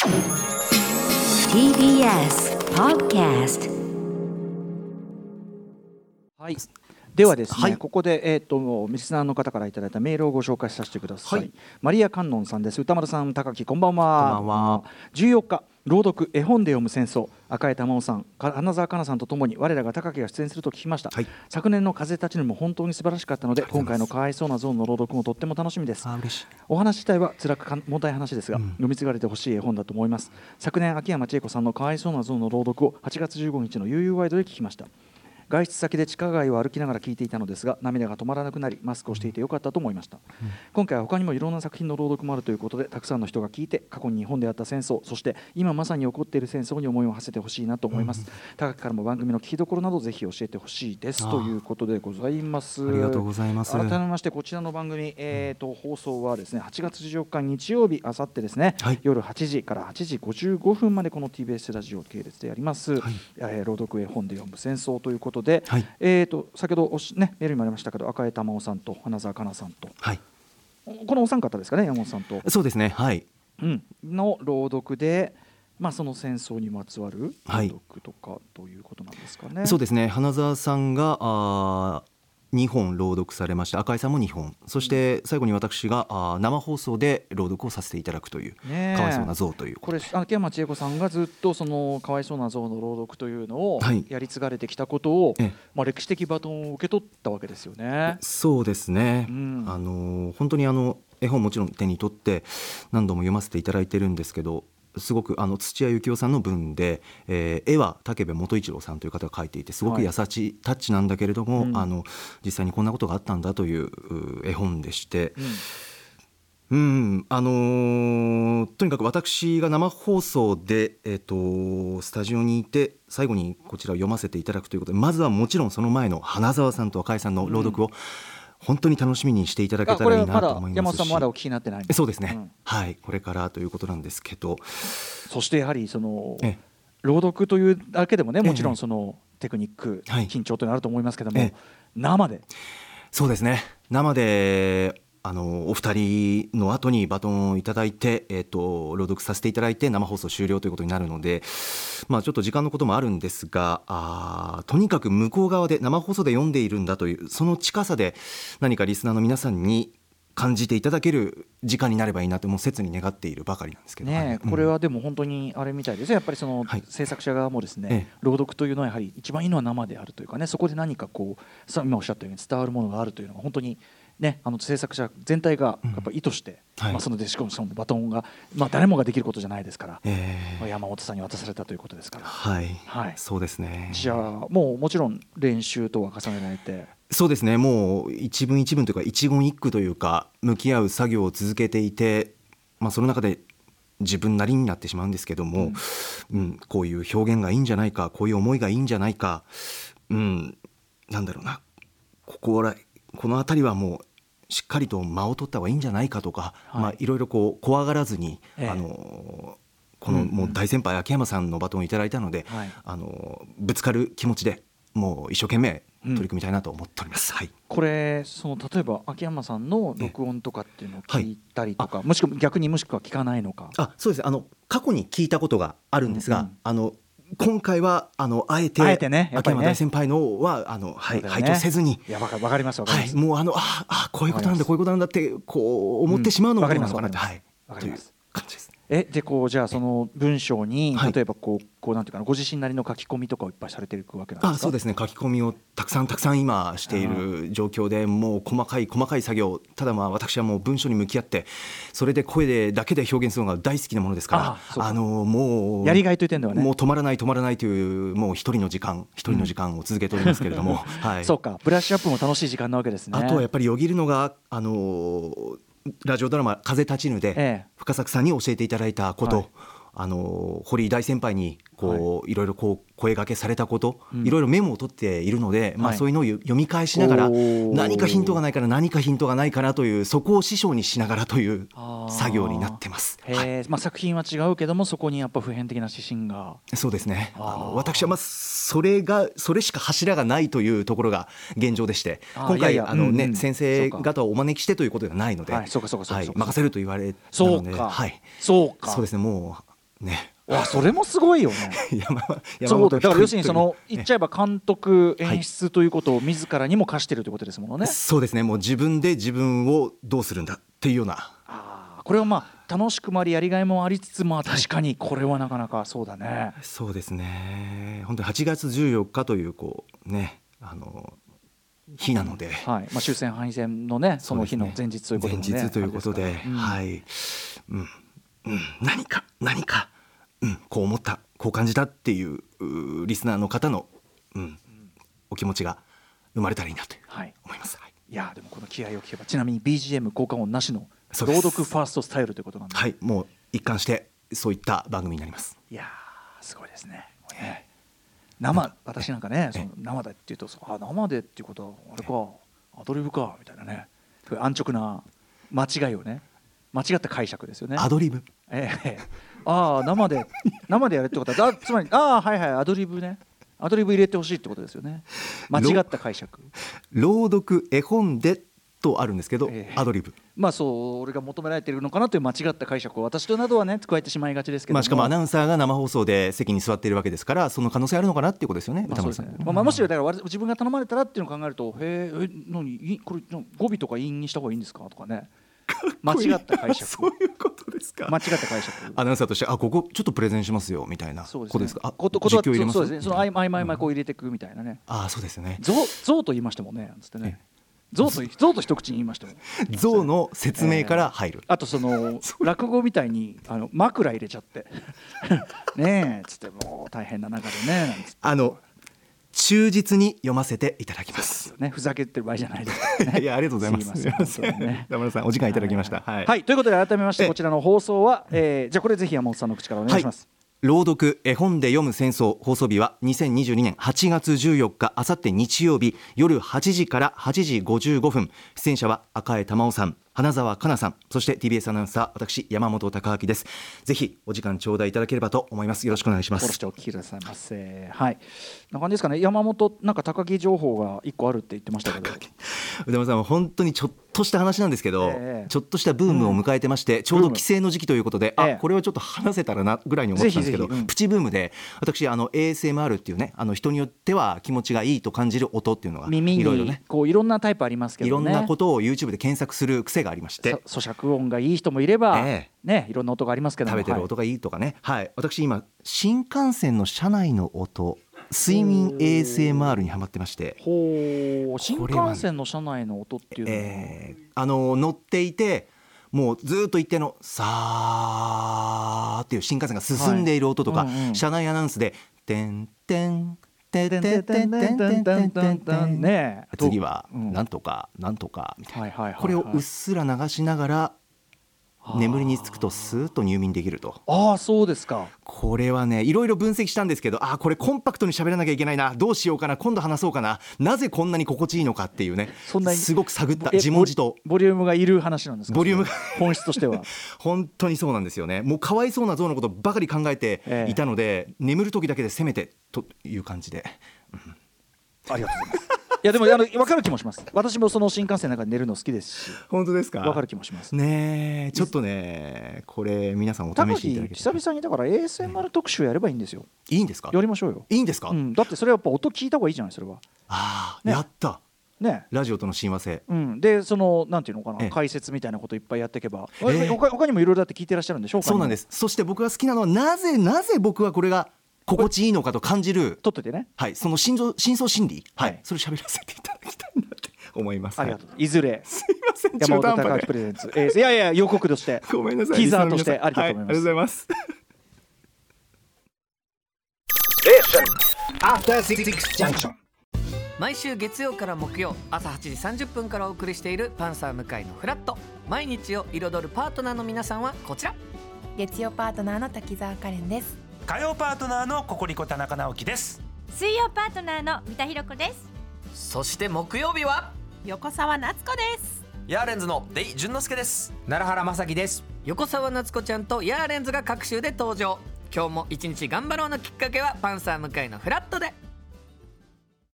TBS Podcast。 はい、ではですね、 はい、 ここで、リスナーの方からいただいたメールをご紹介させてください、 はい、 マリア観音さんです。歌丸さん、高木、こんばんこんばは。 んは。 14日朗読絵本で読む戦争、赤江珠緒さん、花澤香菜さんとともに我らが高木が出演すると聞きました、 はい、 昨年の風立ちぬも本当に素晴らしかったので、 ありがとうございます。 今回のかわいそうなゾーンの朗読もとっても楽しみです。 嬉しい。 お話自体は辛く重たい話ですが、 うん、 読み継がれてほしい絵本だと思います。昨年秋山千恵子さんのかわいそうなゾーンの朗読を8月15日の UU ワイドで聞きました。外出先で地下街を歩きながら聞いていたのですが、涙が止まらなくなり、マスクをしていてよかったと思いました、今回は他にもいろんな作品の朗読もあるということで、たくさんの人が聞いて、過去に日本であった戦争、そして今まさに起こっている戦争に思いを馳せてほしいなと思います、高木からも番組の聞きどころなどぜひ教えてほしいですということでございます。 ありがとうございます。 改めましてこちらの番組、放送はですね8月14日日曜日、あさってですね、 はい、 夜8時から8時55分までこの TBS ラジオ系列でやります、 はい、 朗読絵本で読む戦争ということで、 はい、 先ほどメールにもありましたけど、赤江珠緒さんと花澤香菜さんと、 はい、 このお三方ですかね、山本さんと、 そうですね、はい、 の朗読で、その戦争にまつわる朗はい、 読とかということなんですかね。 そうですね、花澤さんが2本朗読されまして、赤井さんも2本、そして最後に私が生放送で朗読をさせていただくという、かわいそうな像というこれ秋山千恵子さんがずっとそのかわいそうな像の朗読というのをやり継がれてきたことを、歴史的バトンを受け取ったわけですよね。 そうですね、本当に絵本もちろん手に取って何度も読ませていただいてるんですけど、すごく土屋幸雄さんの文で、絵は武部元一郎さんという方が描いていて、すごく優しいタッチなんだけれども、実際にこんなことがあったんだという絵本でして、とにかく私が生放送で、スタジオにいて最後にこちらを読ませていただくということで、まずはもちろんその前の花澤さんと赤井さんの朗読を本当に楽しみにしていただけたらいいなと思いますし、 山本さんもまだお聞きになってないんです。 そうですね、はい、これからということなんですけど、 そしてやはりその朗読というだけでもね、もちろんそのテクニック、緊張というのはあると思いますけども、生で、 そうですね、生でお二人の後にバトンをいただいて、朗読させていただいて生放送終了ということになるので、ちょっと時間のこともあるんですが、とにかく向こう側で生放送で読んでいるんだというその近さで何かリスナーの皆さんに感じていただける時間になればいいなと、もう切に願っているばかりなんですけどね。 これはでも本当にあれみたいですね、やっぱりその制作者側もですね、朗読というのはやはり一番いいのは生であるというかね、そこで何かこう今おっしゃったように伝わるものがあるというのが本当にね、制作者全体がやっぱ意図して、そのしかもそのバトンが、誰もができることじゃないですから、山本さんに渡されたということですから、 そうですね。 じゃあもちろん練習とは重ねられて、 そうですね、もう一文一文というか一言一句というか向き合う作業を続けていて、その中で自分なりになってしまうんですけども、こういう表現がいいんじゃないか、こういう思いがいいんじゃないか、なんだろうな、この辺りはもうしっかりと間を取った方がいいんじゃないかとか、いろいろこう怖がらずに、このもう大先輩秋山さんのバトンをいただいたので、ぶつかる気持ちでもう一生懸命取り組みたいなと思っております。 これ例えば秋山さんの録音とかっていうのを聞いたりとか、もしくは逆にもしくは聞かないのか。 そうです、過去に聞いたことがあるんですが、今回はあえて秋山大先輩のは拝聴せずに、 わかります、 もうこういうことなんだ、こういうことなんだってこう思ってしまうのもどうなのかなって、という感じです。 じゃあその文章に例えばこうなんていうかな、ご自身なりの書き込みとかをいっぱいされていくわけなんですか。 そうですね、書き込みをたくさん今している状況で、もう細かい作業、ただ私はもう文章に向き合ってそれで声だけで表現するのが大好きなものですから、もうやりがいという点ではね、 もう止まらないというもう一人の時間を続けておりますけれども、 そうか、ブラッシュアップも楽しい時間なわけですね。 あとはやっぱりよぎるのがラジオドラマ風立ちぬで深作さんに教えていただいたこと、堀井大先輩にいろいろ声掛けされたこと、いろいろメモを取っているので、そういうのを読み返しながら何かヒントがないかなという、そこを師匠にしながらという作業になってます。 作品は違うけども、そこにやっぱ普遍的な指針が。そうですね、私はそれしか柱がないというところが現状でして、今回先生方をお招きしてということではないので、任せると言われたので、そうですね、もうね。 わそれもすごいよね。そうだから要するにその言っちゃえば監督演出ということを自らにも課しているということですもんね。 そうですね。もう自分で自分をどうするんだっていうような。 これはまあ楽しくもありやりがいもありつつ、まあ確かにこれはなかなかそうだね。 そうですね。本当に8月14日というね日なので、 まあ、終戦敗戦のねその日の前日ということで、 前日ということで、はい、何か、こう思った、こう感じたっていうリスナーの方の、お気持ちが生まれたらいいなと思います。 いやでもこの気合を聞けば、ちなみに BGM 効果音なしの朗読ファーストスタイルということなんで、 もう一貫してそういった番組になります。 いやすごいですね。生、私なんかね、その生でっていうと、生でっていうことはあれか、アドリブかみたいなね、安直な間違いをね、間違った解釈ですよね。 アドリブ、 生でやれってことは、つまりアドリブね、アドリブ入れてほしいってことですよね。間違った解釈。 朗読絵本でとあるんですけど、アドリブ、 まあそう俺が求められているのかなという間違った解釈を私となどはね加えてしまいがちですけども、 しかもアナウンサーが生放送で席に座っているわけですから、その可能性あるのかなっていうことですよね。歌丸さん、 もしだから自分が頼まれたらっていうのを考えると、何これ語尾とか韻にした方がいいんですかとかね、間違った解釈そういうことですか。 間違った解釈、 アナウンサーとしてここちょっとプレゼンしますよみたいなことですか。 実況入れます。そうですね、その合間こう入れていくみたいなね。 そうですね。 象と言いましてもねつってね、象と一口に言いましたもん。 象の説明から入る、 あとその落語みたいに枕入れちゃってねえつって、もう大変な中でねなんつって、 忠実に読ませていただきます。 ふざけてる場合じゃないですからね。 いやありがとうございます。すいません、田村さんお時間いただきました。 はい、ということで改めましてこちらの放送は、じゃあこれぜひ山本さんの口からお願いします。 朗読絵本で読む戦争、放送日は2022年8月14日あさって日曜日夜8時から8時55分。出演者は赤江珠緒さん、花澤香菜さん、そして TBS アナウンサー私山本貴明です。ぜひお時間頂戴いただければと思います。よろしくお願いします。 お聞きくださいませ。はい、な感じですかね。山本なんか高木情報が1個あるって言ってましたけど、 宇多間さんは本当にちょっとした話なんですけど、ちょっとしたブームを迎えてまして、ちょうど帰省の時期ということで、これはちょっと話せたらなぐらいに思ってたんですけど、プチブームで私ASMR っていうね、人によっては気持ちがいいと感じる音っていうのが耳にいろんなタイプありますけどね、 いろんなことを YouTube で検索する癖がありまして、 咀嚼音がいい人もいれば、ね、いろんな音がありますけども、 食べてる音がいいとかね、私今新幹線の車内の音、睡眠 ASMR にハマってまして。 新幹線の車内の音っていうのは、 乗っていてもうずっと一定のさーっていう新幹線が進んでいる音とか、車内アナウンスでてんてんてんてんてんてんてんてんてんてんてんね、次はなんとかなんとかみたいな、これをうっすら流しながら眠りにつくとスーッと入眠できると。 そうですか。 これはねいろいろ分析したんですけど、これコンパクトに喋らなきゃいけないな、どうしようかな、今度話そうかな、なぜこんなに心地いいのかっていうね、すごく探った自問自答。 ボリュームがいる話なんですか。 ボリューム本質としては本当にそうなんですよね。もうかわいそうな象のことばかり考えていたので、眠る時だけでせめてという感じで、 ありがとうございます。いやでも分かる気もします。私もその新幹線の中で寝るの好きですし。 本当ですか。 分かる気もしますね。ちょっとねこれ皆さんお試しいただけ久々にだから ASMR 特集やればいいんですよ。 いいんですか。 やりましょうよ。 いいんですか、 だってそれはやっぱ音聞いた方がいいじゃない。それはやったね、 ラジオとの親和性、 でそのなんていうのかな、解説みたいなこといっぱいやっていけば、他にもいろいろだって聞いてらっしゃるんでしょうか。 そうなんです。そして僕が好きなのはなぜ僕はこれが心地いいのかと感じる、 取っといてね、 その深層心理、それ喋らせていただきたいなって思います。 ありがとう。いずれすいません、 山本貴明プレゼンツ、いや予告としてごめんなさい、 ティザーとしてありがとうございます。 ありがとうございます。 毎週月曜から木曜朝8時30分からお送りしているパンサー向井のフラット。毎日を彩るパートナーの皆さんはこちら。 月曜パートナーの滝沢カレンです。 火曜パートナーのココリコ田中直樹です。 水曜パートナーの三田寛子です。 そして木曜日は横澤夏子です。 ヤーレンズのデイ淳之介です。 奈良原正樹です。 横澤夏子ちゃんとヤーレンズが各週で登場。今日も一日頑張ろうのきっかけはパンサー向井のフラットで。